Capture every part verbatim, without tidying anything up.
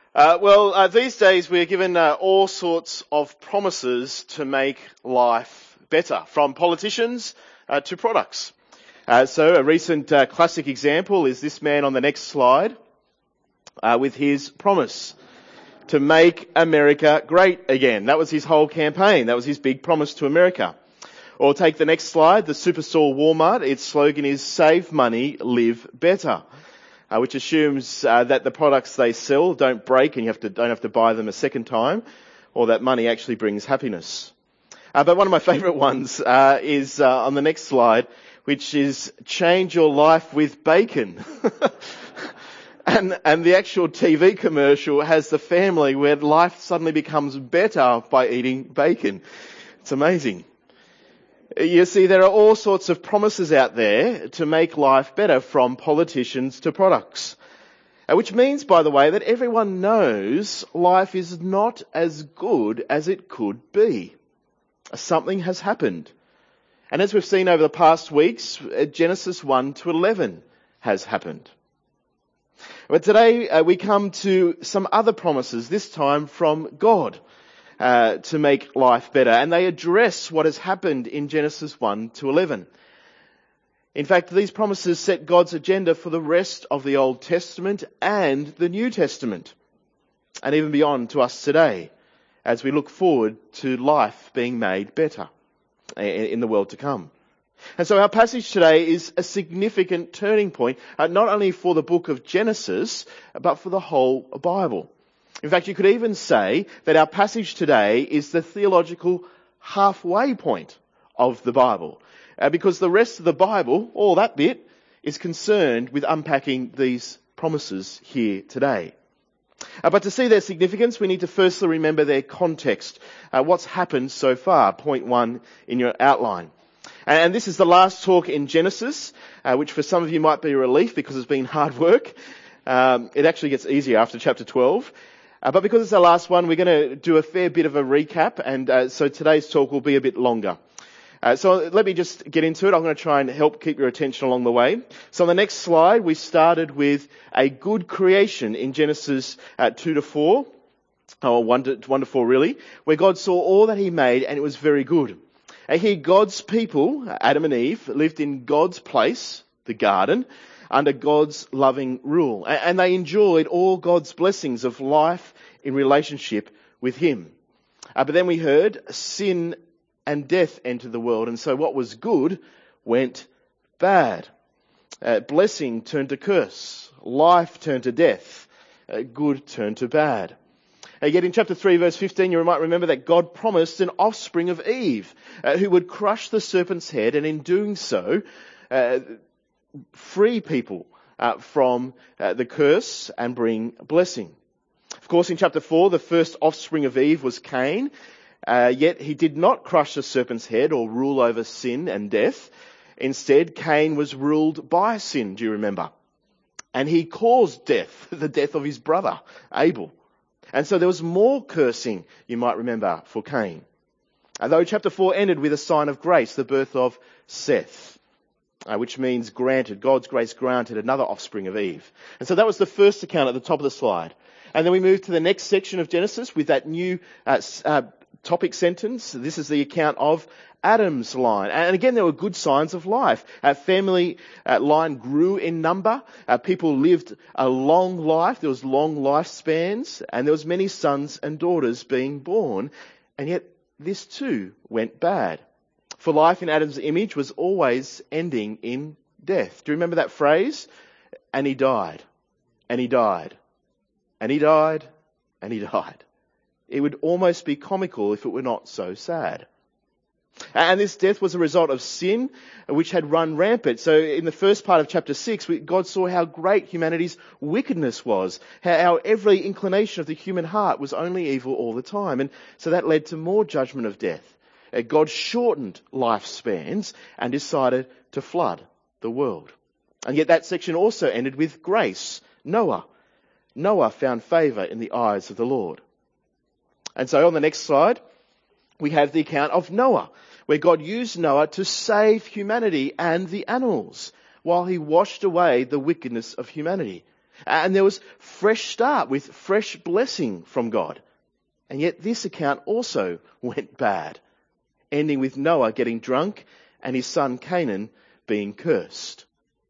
Uh, well, uh, these days we're given uh, all sorts of promises to make life better, from politicians uh, to products. Uh, so a recent uh, classic example is this man on the next slide uh, with his promise to make America great again. That was his whole campaign. That was his big promise to America. Or take the next slide, the superstore Walmart. Its slogan is "Save money, live better." Uh, which assumes uh, that the products they sell don't break and you have to, don't have to buy them a second time, or that money actually brings happiness. Uh, but one of my favourite ones uh, is uh, on the next slide, which is "Change your life with bacon." and, and the actual T V commercial has the family where life suddenly becomes better by eating bacon. It's amazing. You see, there are all sorts of promises out there to make life better, from politicians to products. Which means, by the way, that everyone knows life is not as good as it could be. Something has happened. And as we've seen over the past weeks, Genesis one to eleven has happened. But today uh, we come to some other promises, this time from God. Uh, to make life better. And they address what has happened in Genesis one to eleven. In fact, these promises set God's agenda for the rest of the Old Testament and the New Testament, and even beyond to us today, as we look forward to life being made better in the world to come. And so our passage today is a significant turning point, uh, not only for the book of Genesis, but for the whole Bible. In fact, you could even say that our passage today is the theological halfway point of the Bible, uh, because the rest of the Bible, all that bit, is concerned with unpacking these promises here today. Uh, but to see their significance, we need to firstly remember their context, uh, what's happened so far, point one in your outline. And this is the last talk in Genesis, uh, which for some of you might be a relief because it's been hard work. Um, it actually gets easier after chapter twelve. Uh, but because it's our last one, we're going to do a fair bit of a recap, and uh, so today's talk will be a bit longer. Uh, so let me just get into it. I'm going to try and help keep your attention along the way. So on the next slide, we started with a good creation in Genesis uh, two to four, or one to, one to four really, where God saw all that he made and it was very good. And here God's people, Adam and Eve, lived in God's place, the garden, under God's loving rule. And they enjoyed all God's blessings of life in relationship with him. Uh, but then we heard sin and death entered the world. And so what was good went bad. Uh, blessing turned to curse. Life turned to death. Uh, good turned to bad. Uh, yet in chapter three, verse fifteen, you might remember that God promised an offspring of Eve uh, who would crush the serpent's head, and in doing so, uh, free people uh, from uh, the curse and bring blessing. Of course, in chapter four, the first offspring of Eve was Cain, uh, yet he did not crush the serpent's head or rule over sin and death. Instead, Cain was ruled by sin, do you remember? And he caused death, the death of his brother, Abel. And so there was more cursing, you might remember, for Cain. Although chapter four ended with a sign of grace, the birth of Seth. Uh, which means granted, God's grace granted another offspring of Eve. And so that was the first account at the top of the slide. And then we move to the next section of Genesis with that new uh, uh, topic sentence. This is the account of Adam's line. And again, there were good signs of life. Our family uh, line grew in number. Uh, people lived a long life. There was long lifespans. And there was many sons and daughters being born. And yet this too went bad. For life in Adam's image was always ending in death. Do you remember that phrase? And he died. And he died. And he died. And he died. It would almost be comical if it were not so sad. And this death was a result of sin, which had run rampant. So in the first part of chapter six, God saw how great humanity's wickedness was, how every inclination of the human heart was only evil all the time. And so that led to more judgment of death. God shortened lifespans and decided to flood the world. And yet that section also ended with grace. Noah. Noah found favour in the eyes of the Lord. And so on the next slide, we have the account of Noah, where God used Noah to save humanity and the animals while he washed away the wickedness of humanity. And there was fresh start with fresh blessing from God. And yet this account also went bad, ending with Noah getting drunk and his son Canaan being cursed.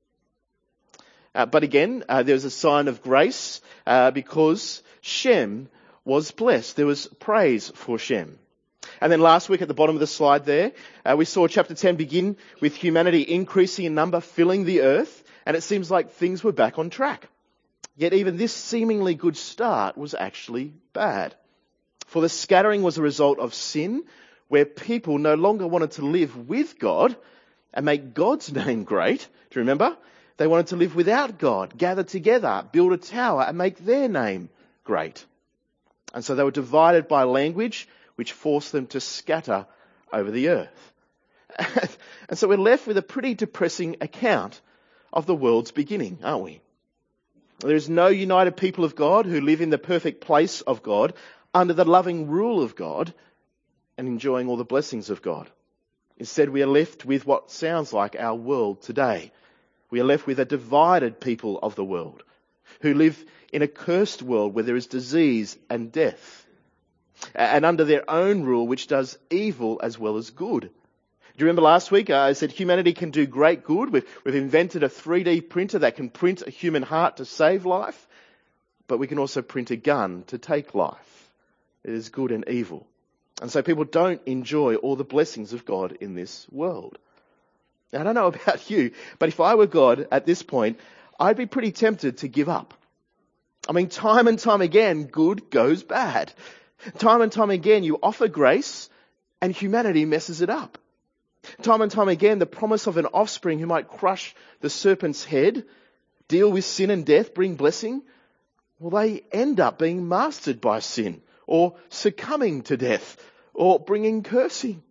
Uh, but again, uh, there was a sign of grace uh, because Shem was blessed. There was praise for Shem. And then last week at the bottom of the slide there, uh, we saw chapter ten begin with humanity increasing in number, filling the earth, and it seems like things were back on track. Yet even this seemingly good start was actually bad. For the scattering was a result of sin, where people no longer wanted to live with God and make God's name great. Do you remember? They wanted to live without God, gather together, build a tower and make their name great. And so they were divided by language, which forced them to scatter over the earth. And so we're left with a pretty depressing account of the world's beginning, aren't we? There is no united people of God who live in the perfect place of God, under the loving rule of God, and enjoying all the blessings of God. Instead, we are left with what sounds like our world today. We are left with a divided people of the world who live in a cursed world where there is disease and death, and under their own rule, which does evil as well as good. Do you remember last week uh, I said humanity can do great good? We've, we've invented a three D printer that can print a human heart to save life, but we can also print a gun to take life. It is good and evil. And so people don't enjoy all the blessings of God in this world. Now, I don't know about you, but if I were God at this point, I'd be pretty tempted to give up. I mean, time and time again, good goes bad. Time and time again, you offer grace and humanity messes it up. Time and time again, the promise of an offspring who might crush the serpent's head, deal with sin and death, bring blessing, well, they end up being mastered by sin or succumbing to death or bringing cursing.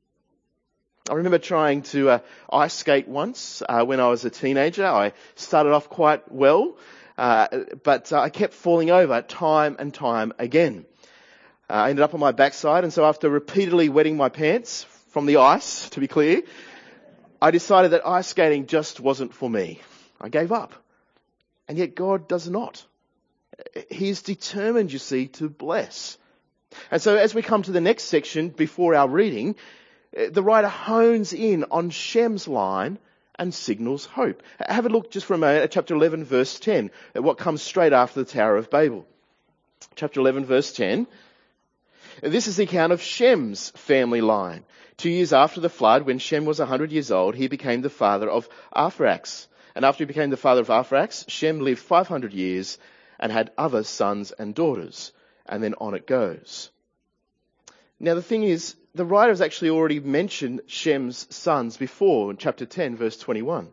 I remember trying to uh, ice skate once uh, when I was a teenager. I started off quite well, uh, but uh, I kept falling over time and time again. Uh, I ended up on my backside, and so after repeatedly wetting my pants from the ice, to be clear, I decided that ice skating just wasn't for me. I gave up. And yet God does not. He is determined, you see, to bless. And so as we come to the next section before our reading, the writer hones in on Shem's line and signals hope. Have a look just for a moment at chapter eleven, verse ten, at what comes straight after the Tower of Babel. Chapter eleven, verse ten. This is the account of Shem's family line. Two years after the flood, when Shem was one hundred years old, he became the father of Arphaxad. And after he became the father of Arphaxad, Shem lived five hundred years and had other sons and daughters. And then on it goes. Now the thing is, the writer has actually already mentioned Shem's sons before in chapter ten, verse twenty-one.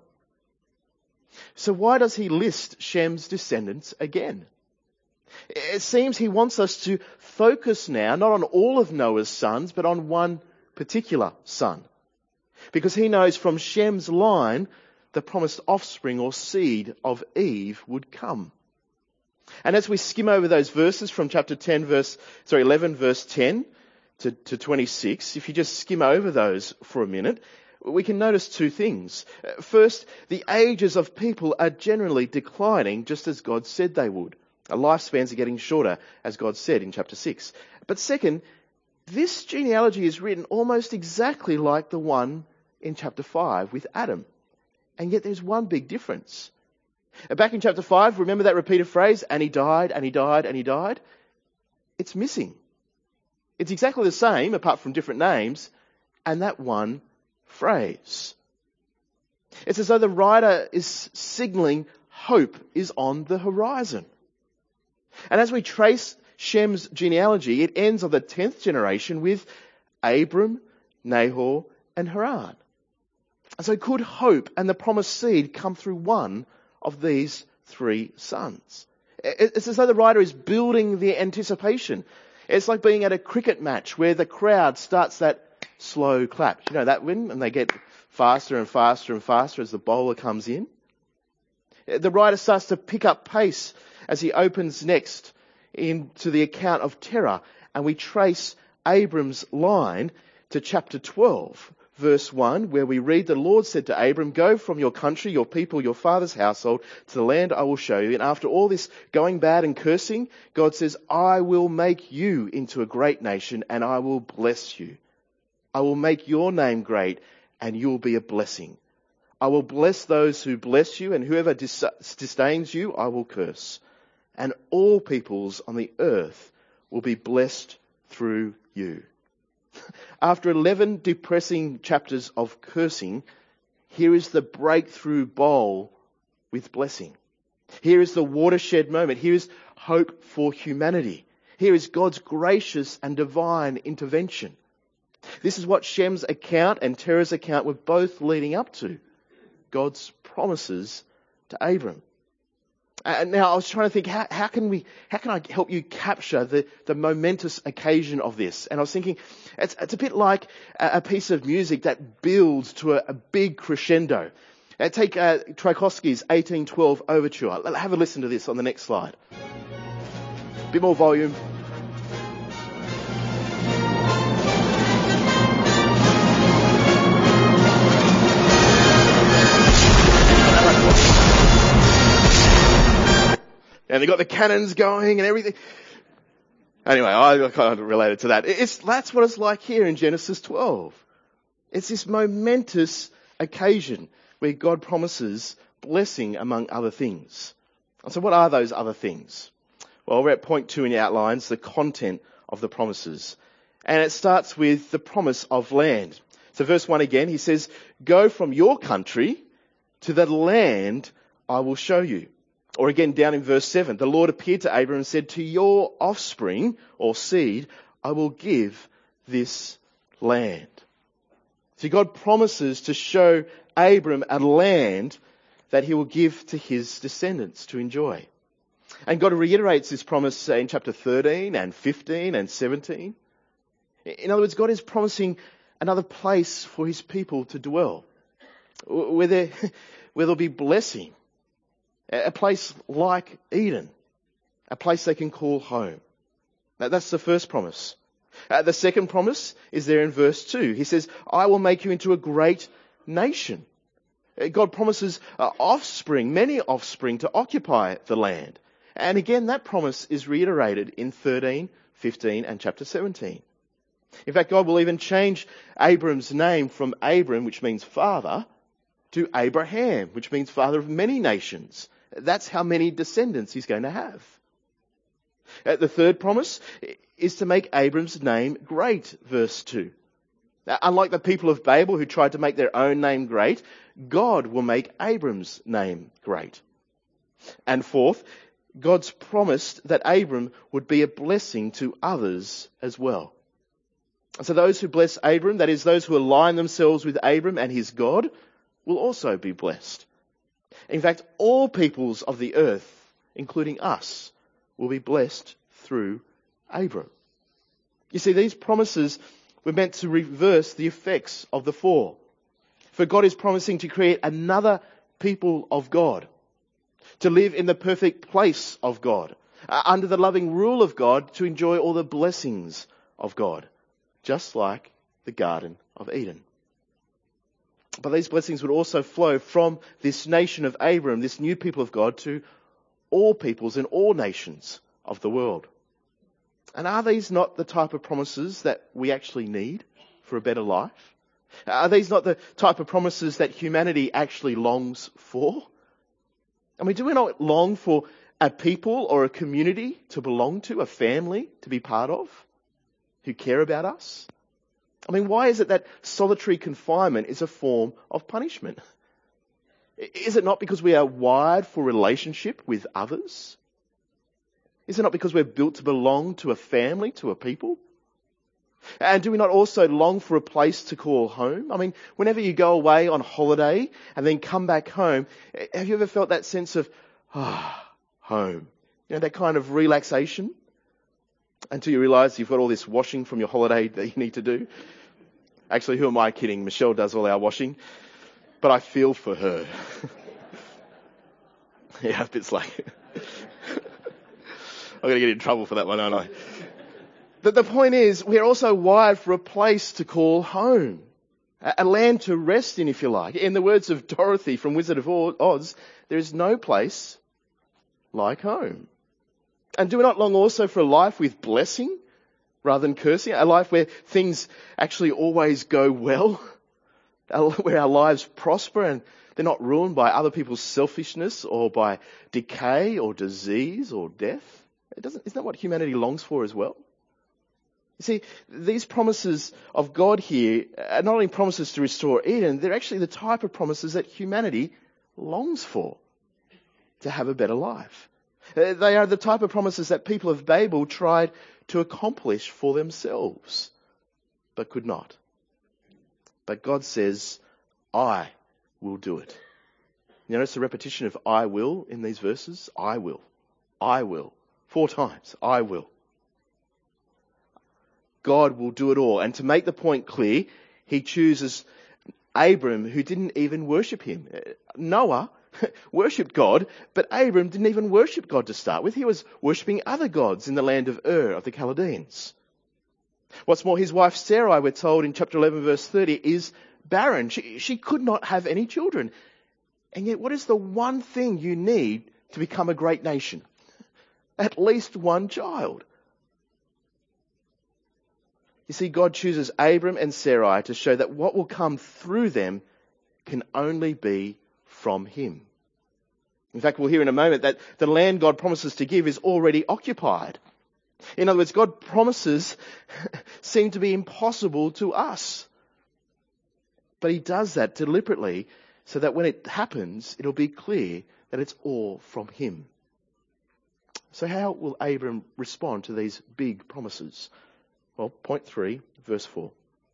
So why does he list Shem's descendants again? It seems he wants us to focus now, not on all of Noah's sons, but on one particular son. Because he knows from Shem's line, the promised offspring or seed of Eve would come. And as we skim over those verses from chapter ten, verse, sorry, eleven, verse ten to, to twenty-six, if you just skim over those for a minute, we can notice two things. First, the ages of people are generally declining just as God said they would. Our lifespans are getting shorter, as God said in chapter six. But second, this genealogy is written almost exactly like the one in chapter five with Adam. And yet there's one big difference. Back in chapter five, remember that repeated phrase, and he died, and he died, and he died? It's missing. It's exactly the same, apart from different names, and that one phrase. It's as though the writer is signalling hope is on the horizon. And as we trace Shem's genealogy, it ends on the tenth generation with Abram, Nahor, and Haran. And so could hope and the promised seed come through one of these three sons? It's as though the writer is building the anticipation. It's like being at a cricket match where the crowd starts that slow clap. You know that when and they get faster and faster and faster as the bowler comes in. The writer starts to pick up pace as he opens next into the account of Terah, and we trace Abram's line to chapter twelve, verse one, where we read, the Lord said to Abram, go from your country, your people, your father's household to the land I will show you. And after all this going bad and cursing, God says, I will make you into a great nation and I will bless you. I will make your name great and you will be a blessing. I will bless those who bless you, and whoever dis- disdains you, I will curse. And all peoples on the earth will be blessed through you. After eleven depressing chapters of cursing, here is the breakthrough bowl with blessing. Here is the watershed moment. Here is hope for humanity. Here is God's gracious and divine intervention. This is what Shem's account and Terah's account were both leading up to. God's promises to Abram. And now I was trying to think, how, how can we, how can I help you capture the, the momentous occasion of this? And I was thinking, it's, it's a bit like a, a piece of music that builds to a, a big crescendo. Uh, take uh, Tchaikovsky's eighteen twelve Overture. Have a listen to this on the next slide. A bit more volume. And they got the cannons going and everything. Anyway, I kind of related to that. It's, that's what it's like here in Genesis twelve. It's this momentous occasion where God promises blessing among other things. And so what are those other things? Well, we're at point two in your outlines, the content of the promises. And it starts with the promise of land. So verse one again, he says, go from your country to the land I will show you. Or again, down in verse seven, the Lord appeared to Abram and said, to your offspring or seed, I will give this land. So God promises to show Abram a land that he will give to his descendants to enjoy. And God reiterates this promise in chapter thirteen and fifteen and seventeen. In other words, God is promising another place for his people to dwell, where there, where there'll be blessing. A place like Eden, a place they can call home. Now, that's the first promise. Uh, the second promise is there in verse two. He says, I will make you into a great nation. Uh, God promises uh, offspring, many offspring to occupy the land. And again, that promise is reiterated in thirteen, fifteen and chapter seventeen. In fact, God will even change Abram's name from Abram, which means father, to Abraham, which means father of many nations. That's how many descendants he's going to have. Uh, the third promise is to make Abram's name great, verse two. Now, unlike the people of Babel who tried to make their own name great, God will make Abram's name great. And fourth, God's promised that Abram would be a blessing to others as well. So those who bless Abram, that is those who align themselves with Abram and his God, will also be blessed. In fact, all peoples of the earth, including us, will be blessed through Abram. You see, these promises were meant to reverse the effects of the fall. For God is promising to create another people of God, to live in the perfect place of God, uh, under the loving rule of God, to enjoy all the blessings of God, just like the Garden of Eden. But these blessings would also flow from this nation of Abram, this new people of God, to all peoples and all nations of the world. And are these not the type of promises that we actually need for a better life? Are these not the type of promises that humanity actually longs for? I mean, do we not long for a people or a community to belong to, a family to be part of, who care about us? I mean, why is it that solitary confinement is a form of punishment? Is it not because we are wired for relationship with others? Is it not because we're built to belong to a family, to a people? And do we not also long for a place to call home? I mean, whenever you go away on holiday and then come back home, have you ever felt that sense of, ah, oh, home? You know, that kind of relaxation? Until you realise you've got all this washing from your holiday that you need to do. Actually, who am I kidding? Michelle does all our washing. But I feel for her. Yeah, it's like... I'm going to get in trouble for that one, aren't I? But the point is, we're also wired for a place to call home. A, a land to rest in, if you like. In the words of Dorothy from Wizard of Oz, there is no place like home. And do we not long also for a life with blessing rather than cursing? A life where things actually always go well, where our lives prosper and they're not ruined by other people's selfishness or by decay or disease or death. It doesn't, isn't that what humanity longs for as well? You see, these promises of God here are not only promises to restore Eden, they're actually the type of promises that humanity longs for, to have a better life. They are the type of promises that people of Babel tried to accomplish for themselves, but could not. But God says, I will do it. You notice the repetition of I will in these verses? I will. I will. Four times. I will. God will do it all. And to make the point clear, he chooses Abram, who didn't even worship him. Noah worshipped God, but Abram didn't even worship God to start with. He was worshipping other gods in the land of Ur of the Chaldeans. What's more, his wife Sarai, we're told in chapter eleven verse thirty, is barren. She, she could not have any children. And yet, what is the one thing you need to become a great nation? At least one child. You see, God chooses Abram and Sarai to show that what will come through them can only be from him. In fact, we'll hear in a moment that the land God promises to give is already occupied. In other words, God's promises seem to be impossible to us. But he does that deliberately so that when it happens, it'll be clear that it's all from him. So how will Abram respond to these big promises? Well, point three, verse four.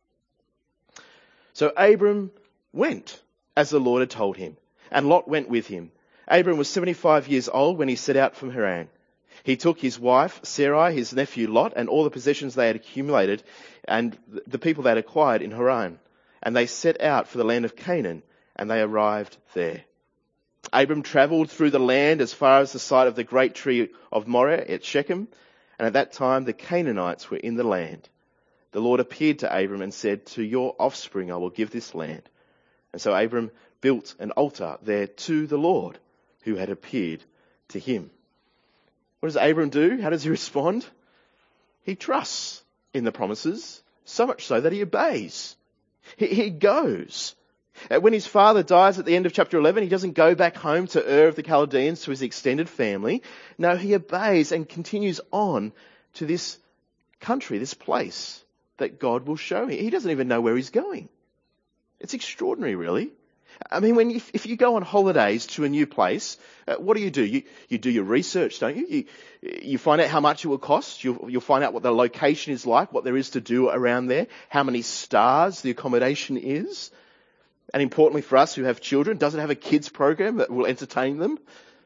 So Abram went as the Lord had told him, and Lot went with him. Abram was seventy-five years old when he set out from Haran. He took his wife, Sarai, his nephew Lot, and all the possessions they had accumulated, and the people they had acquired in Haran. And they set out for the land of Canaan, and they arrived there. Abram travelled through the land as far as the site of the great tree of Moreh at Shechem, and at that time the Canaanites were in the land. The Lord appeared to Abram and said, to your offspring I will give this land. And so Abram built an altar there to the Lord who had appeared to him. What does Abram do? How does he respond? He trusts in the promises, so much so that he obeys. He, he goes. When his father dies at the end of chapter eleven, he doesn't go back home to Ur of the Chaldeans, to his extended family. No, he obeys and continues on to this country, this place that God will show him. He doesn't even know where he's going. It's extraordinary, really. I mean, when if, if you go on holidays to a new place, uh, what do you do? You you do your research, don't you? You, you find out how much it will cost. You'll, you'll find out what the location is like, what there is to do around there, how many stars the accommodation is. And importantly for us who have children, does it have a kids program that will entertain them?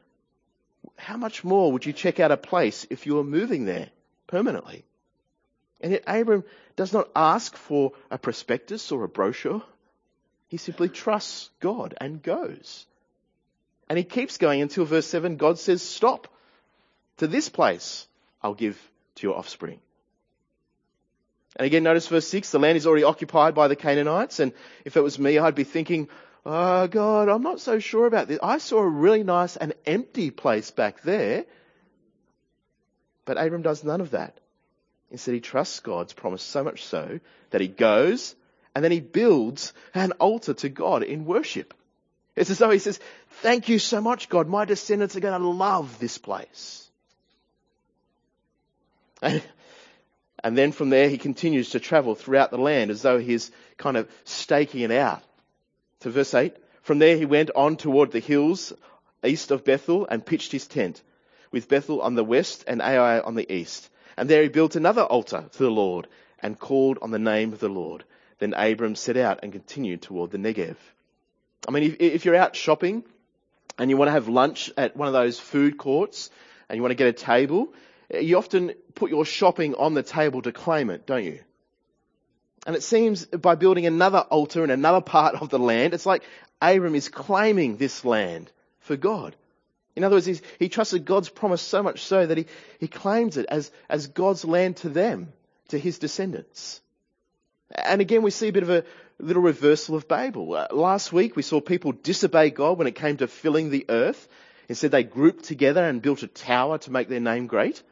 How much more would you check out a place if you were moving there permanently? And yet Abram does not ask for a prospectus or a brochure. He simply trusts God and goes. And he keeps going until verse seven, God says, stop. To this place I'll give to your offspring. And again, notice verse six, the land is already occupied by the Canaanites. And if it was me, I'd be thinking, oh God, I'm not so sure about this. I saw a really nice and empty place back there. But Abram does none of that. Instead, he trusts God's promise so much so that he goes and then he builds an altar to God in worship. It's as though he says, thank you so much, God. My descendants are going to love this place. And, and then from there, he continues to travel throughout the land as though he's kind of staking it out. To verse eight, from there he went on toward the hills east of Bethel and pitched his tent, with Bethel on the west and Ai on the east. And there he built another altar to the Lord and called on the name of the Lord. Then Abram set out and continued toward the Negev. I mean, if, if you're out shopping and you want to have lunch at one of those food courts and you want to get a table, you often put your shopping on the table to claim it, don't you? And it seems by building another altar in another part of the land, it's like Abram is claiming this land for God. In other words, he's, he trusted God's promise so much so that he, he claims it as, as God's land to them, to his descendants. And again, we see a bit of a little reversal of Babel. Uh, last week, we saw people disobey God when it came to filling the earth. Instead, they grouped together and built a tower to make their name great.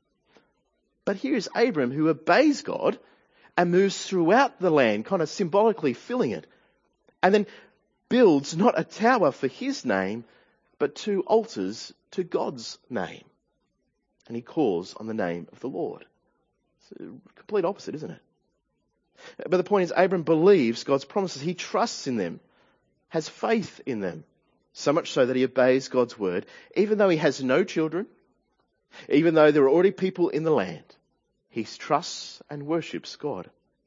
But here is Abram who obeys God and moves throughout the land, kind of symbolically filling it. And then builds not a tower for his name, but two altars to God's name. And he calls on the name of the Lord. It's a complete opposite, isn't it? But the point is, Abram believes God's promises. He trusts in them, has faith in them, so much so that he obeys God's word, even though he has no children, even though there are already people in the land. He trusts and worships God.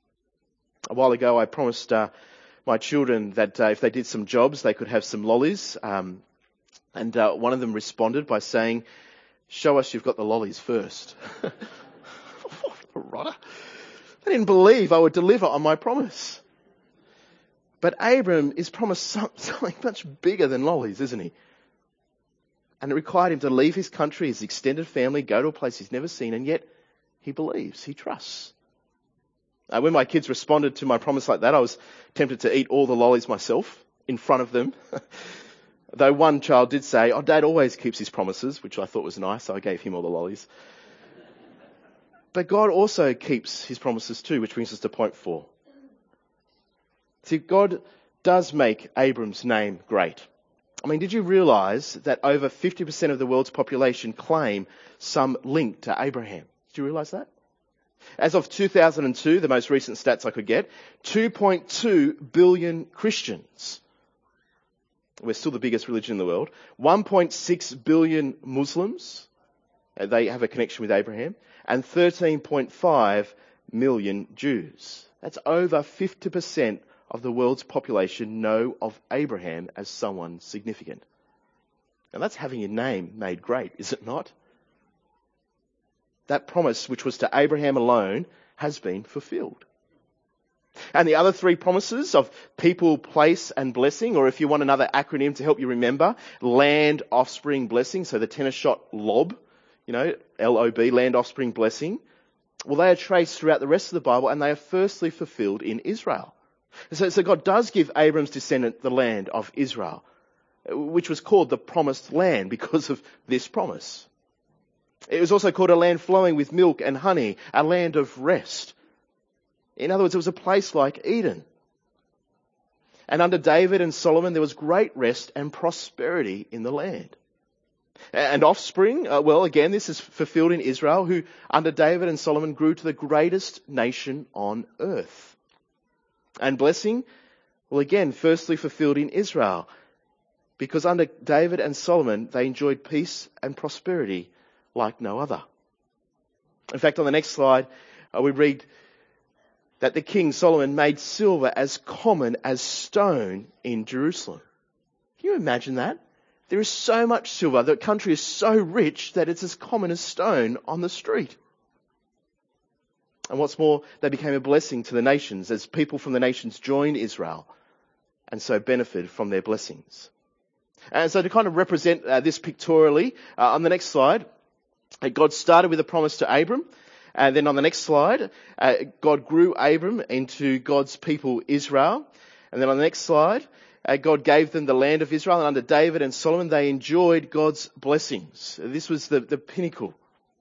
A while ago, I promised uh, my children that uh, if they did some jobs, they could have some lollies. Um, and uh, one of them responded by saying, "Show us you've got the lollies first." What a rotter. They didn't believe I would deliver on my promise. But Abram is promised something much bigger than lollies, isn't he? And it required him to leave his country, his extended family, go to a place he's never seen, and yet he believes, he trusts. Uh, when my kids responded to my promise like that, I was tempted to eat all the lollies myself in front of them. Though one child did say, "Oh, Dad always keeps his promises," which I thought was nice, so I gave him all the lollies. But God also keeps his promises too, which brings us to point four. See, God does make Abram's name great. I mean, did you realise that over fifty percent of the world's population claim some link to Abraham? Did you realise that? As of two thousand two, the most recent stats I could get, two point two billion Christians. We're still the biggest religion in the world. one point six billion Muslims. They have a connection with Abraham. And thirteen point five million Jews. That's over fifty percent of the world's population know of Abraham as someone significant. And that's having your name made great, is it not? That promise, which was to Abraham alone, has been fulfilled. And the other three promises of people, place and blessing, or if you want another acronym to help you remember, land, offspring, blessing, so the tennis shot lob, you know, L O B, land, offspring, blessing. Well, they are traced throughout the rest of the Bible, and they are firstly fulfilled in Israel. So, so God does give Abram's descendant the land of Israel, which was called the promised land because of this promise. It was also called a land flowing with milk and honey, a land of rest. In other words, it was a place like Eden. And under David and Solomon, there was great rest and prosperity in the land. And offspring, uh, well, again, this is fulfilled in Israel, who under David and Solomon grew to the greatest nation on earth. And blessing, well, again, firstly fulfilled in Israel, because under David and Solomon, they enjoyed peace and prosperity like no other. In fact, on the next slide, uh, we read that the king Solomon made silver as common as stone in Jerusalem. Can you imagine that? There is so much silver. The country is so rich that it's as common as stone on the street. And what's more, they became a blessing to the nations as people from the nations joined Israel and so benefited from their blessings. And so to kind of represent uh, this pictorially, uh, on the next slide, uh, God started with a promise to Abram. And then on the next slide, uh, God grew Abram into God's people Israel. And then on the next slide, uh, God gave them the land of Israel. And under David and Solomon, they enjoyed God's blessings. This was the, the pinnacle.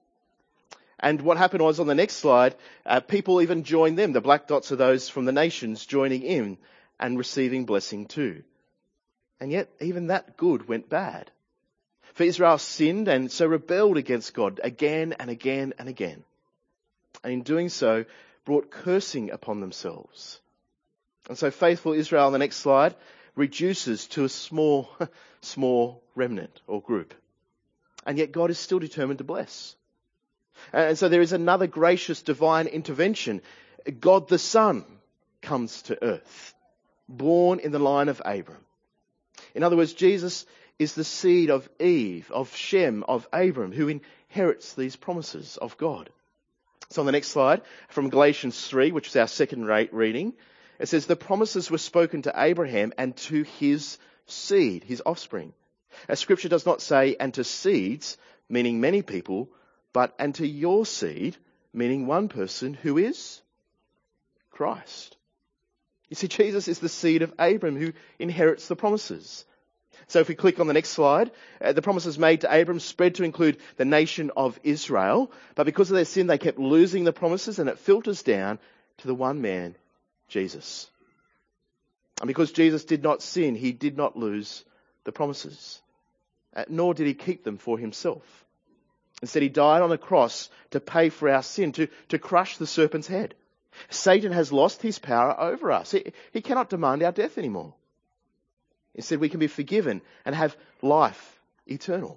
And what happened was on the next slide, uh, people even joined them. The black dots are those from the nations joining in and receiving blessing too. And yet even that good went bad. For Israel sinned and so rebelled against God again and again and again. And in doing so, brought cursing upon themselves. And so faithful Israel on the next slide reduces to a small, small remnant or group. And yet God is still determined to bless. And so there is another gracious divine intervention. God the Son comes to earth, born in the line of Abram. In other words, Jesus is the seed of Eve, of Shem, of Abram, who inherits these promises of God. So on the next slide, from Galatians three, which is our second reading, it says, the promises were spoken to Abraham and to his seed, his offspring. As Scripture does not say, and to seeds, meaning many people, but and to your seed, meaning one person, who is Christ. You see, Jesus is the seed of Abram who inherits the promises. So if we click on the next slide, uh, the promises made to Abram spread to include the nation of Israel, but because of their sin, they kept losing the promises, and it filters down to the one man, Jesus. And because Jesus did not sin, he did not lose the promises, uh, nor did he keep them for himself. Instead, he died on a cross to pay for our sin, to, to crush the serpent's head. Satan has lost his power over us. He, he cannot demand our death anymore. Instead, we can be forgiven and have life eternal.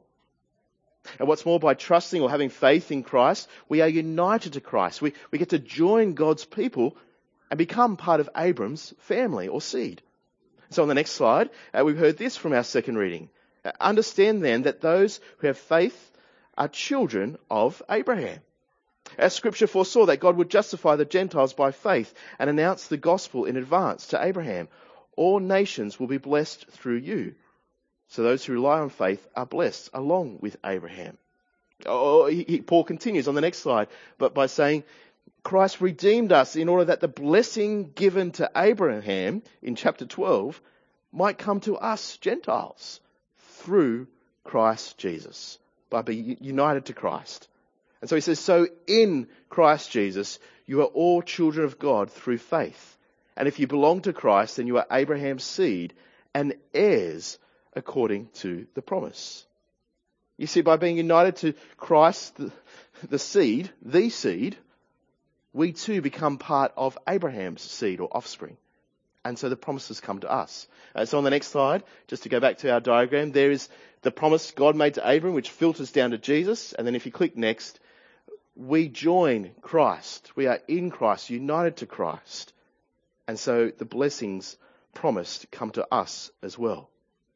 And what's more, by trusting or having faith in Christ, we are united to Christ. We, we get to join God's people and become part of Abram's family or seed. So on the next slide, uh, we've heard this from our second reading. Uh, understand then that those who have faith are children of Abraham. As Scripture foresaw that God would justify the Gentiles by faith and announce the gospel in advance to Abraham. All nations will be blessed through you. So those who rely on faith are blessed along with Abraham. Oh, he, he, Paul continues on the next slide, but by saying, Christ redeemed us in order that the blessing given to Abraham in chapter twelve might come to us Gentiles through Christ Jesus, by being united to Christ. And so he says, so in Christ Jesus, you are all children of God through faith. And if you belong to Christ, then you are Abraham's seed and heirs according to the promise. You see, by being united to Christ, the, the seed, the seed, we too become part of Abraham's seed or offspring. And so the promises come to us. Uh, so on the next slide, just to go back to our diagram, there is the promise God made to Abram, which filters down to Jesus. And then if you click next, we join Christ. We are in Christ, united to Christ. And so the blessings promised come to us as well.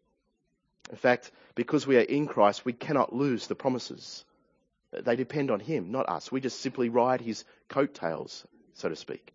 In fact, because we are in Christ, we cannot lose the promises. They depend on him, not us. We just simply ride his coattails, so to speak.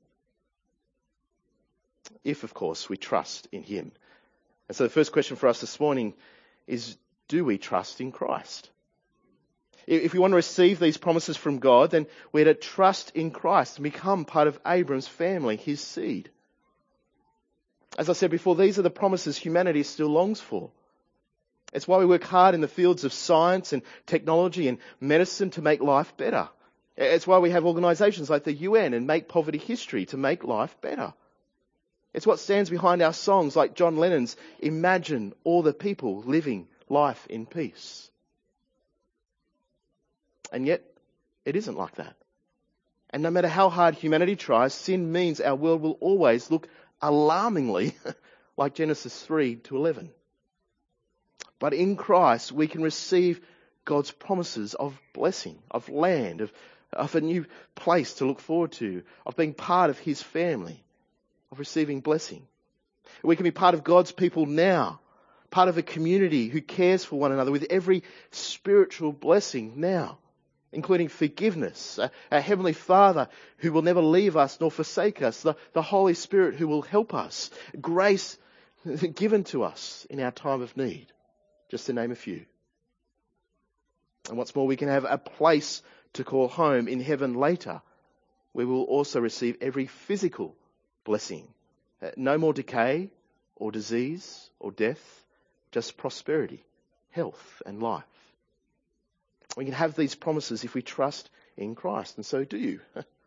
If, of course, we trust in him. And so the first question for us this morning is, do we trust in Christ? If we want to receive these promises from God, then we're to trust in Christ and become part of Abram's family, his seed. As I said before, these are the promises humanity still longs for. It's why we work hard in the fields of science and technology and medicine to make life better. It's why we have organisations like the U N and Make Poverty History to make life better. It's what stands behind our songs like John Lennon's Imagine All the People Living Life in Peace. And yet, it isn't like that. And no matter how hard humanity tries, sin means our world will always look alarmingly like Genesis three to eleven. But in Christ, we can receive God's promises of blessing, of land, of, of a new place to look forward to, of being part of his family, of receiving blessing. We can be part of God's people now, part of a community who cares for one another with every spiritual blessing now, including forgiveness, a, a Heavenly Father who will never leave us nor forsake us, the, the Holy Spirit who will help us, grace given to us in our time of need, just to name a few. And what's more, we can have a place to call home in heaven later, where we will also receive every physical blessing. Uh, no more decay or disease or death, just prosperity, health and life. We can have these promises if we trust in Christ, and so do you.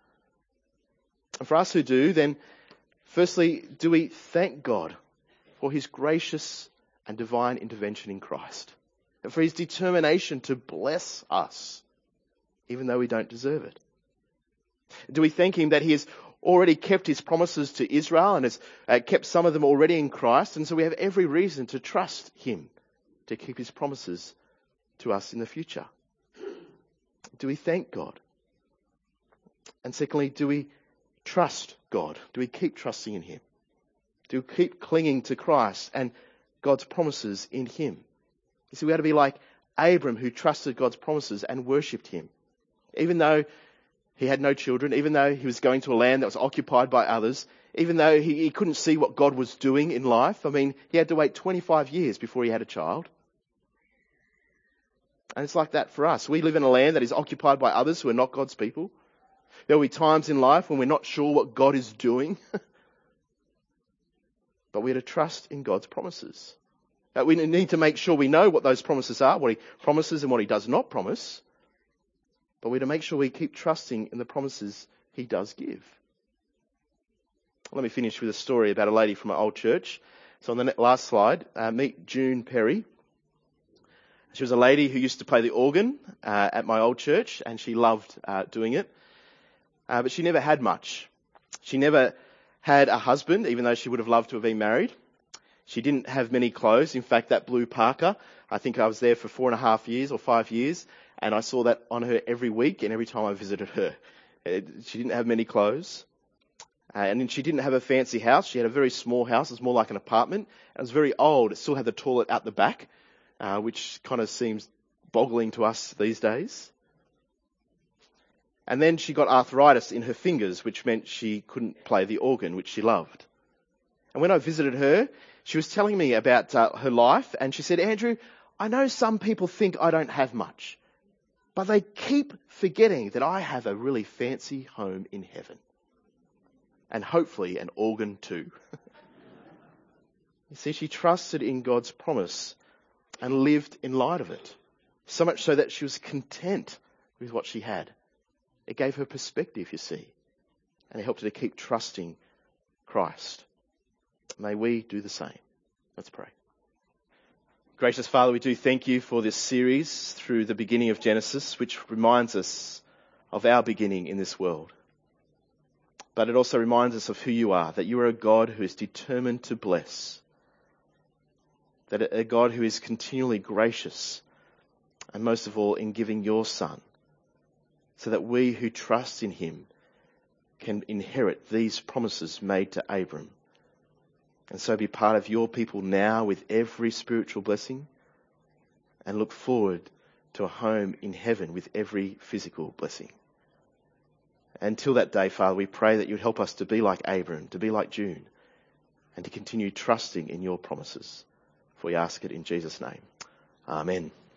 And for us who do, then firstly, do we thank God for his gracious and divine intervention in Christ, and for his determination to bless us, even though we don't deserve it? Do we thank him that he has already kept his promises to Israel and has uh, kept some of them already in Christ, and so we have every reason to trust him to keep his promises to us in the future? Do we thank God? And secondly, do we trust God? Do we keep trusting in him? Do we keep clinging to Christ and God's promises in him? You see, we ought to be like Abram, who trusted God's promises and worshipped him. Even though he had no children, even though he was going to a land that was occupied by others, even though he, he couldn't see what God was doing in life. I mean, he had to wait twenty-five years before he had a child. And it's like that for us. We live in a land that is occupied by others who are not God's people. There will be times in life when we're not sure what God is doing, but we're to trust in God's promises. Uh, we need to make sure we know what those promises are, what he promises and what he does not promise, but we're to make sure we keep trusting in the promises he does give. Let me finish with a story about a lady from an old church. So on the last slide, uh, meet June Perry. She was a lady who used to play the organ uh, at my old church, and she loved uh, doing it. Uh, but she never had much. She never had a husband, even though she would have loved to have been married. She didn't have many clothes. In fact, that blue parka, I think I was there for four and a half years or five years, and I saw that on her every week and every time I visited her. It, she didn't have many clothes. Uh, and then she didn't have a fancy house. She had a very small house. It was more like an apartment. It was very old. It still had the toilet out the back, uh, which kind of seems boggling to us these days. And then she got arthritis in her fingers, which meant she couldn't play the organ, which she loved. And when I visited her, she was telling me about uh, her life, and she said, Andrew, I know some people think I don't have much, but they keep forgetting that I have a really fancy home in heaven. And hopefully an organ too. You see, she trusted in God's promise and lived in light of it. So much so that she was content with what she had. It gave her perspective, you see. And it helped her to keep trusting Christ. May we do the same. Let's pray. Gracious Father, we do thank you for this series through the beginning of Genesis, which reminds us of our beginning in this world. But it also reminds us of who you are, that you are a God who is determined to bless, that a God who is continually gracious, and most of all in giving your Son, so that we who trust in him can inherit these promises made to Abram, and so be part of your people now with every spiritual blessing, and look forward to a home in heaven with every physical blessing. Until that day, Father, we pray that you would help us to be like Abram, to be like June, and to continue trusting in your promises. For we ask it in Jesus' name. Amen.